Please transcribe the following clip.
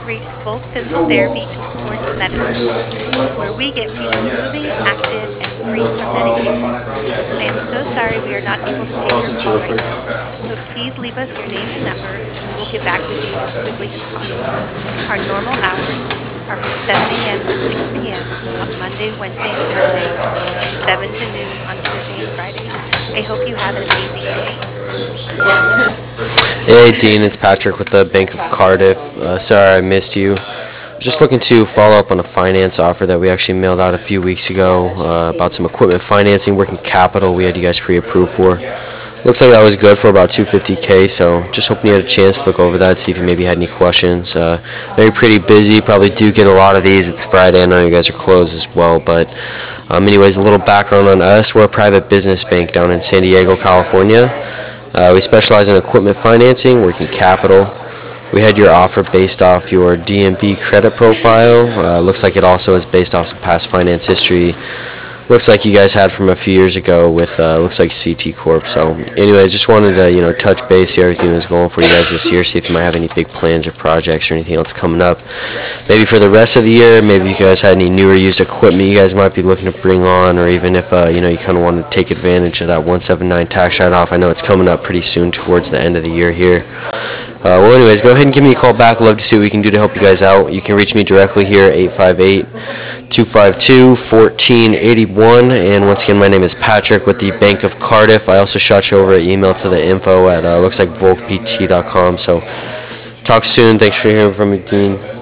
reached full physical therapy and sports medicine, where we get people moving, active, and free from medication. I am so sorry we are not able to take your call right now, so please leave us your name and number, and we will get back with you as quickly as possible. Our normal hours are from 7 a.m. to 6 p.m. on Monday, Wednesday, and Thursdays, and 7 to noon on Thursday and Friday. I hope you have an amazing day. Hey Dean, it's Patrick with the Bank of Cardiff. Sorry I missed you. Just looking to follow up on a finance offer that we actually mailed out a few weeks ago about some equipment financing, working capital we had you guys pre-approved for. Looks like that was good for about 250K, so just hoping you had a chance to look over that, see if you maybe had any questions. Very pretty busy, probably do get a lot of these. It's Friday, I know you guys are closed as well, but anyways, a little background on us. We're a private business bank down in San Diego, California. We specialize in equipment financing, working capital. We had your offer based off your DMB credit profile. Looks like it also is based off some past finance history. Looks like you guys had from a few years ago with looks like CT Corp. So, anyways, just wanted to touch base, see how everything was going for you guys this year, see if you might have any big plans or projects or anything else coming up. Maybe for the rest of the year, maybe you guys had any new or used equipment you guys might be looking to bring on, or even if you kind of want to take advantage of that 179 tax write-off. I know it's coming up pretty soon towards the end of the year here. Well, anyways, go ahead and give me a call back. Love to see what we can do to help you guys out. You can reach me directly here, 858-252-1481. And once again, my name is Patrick with the Bank of Cardiff. I also shot you over an email to the info at looks like volkpt.com. So talk soon. Thanks for hearing from me, Dean.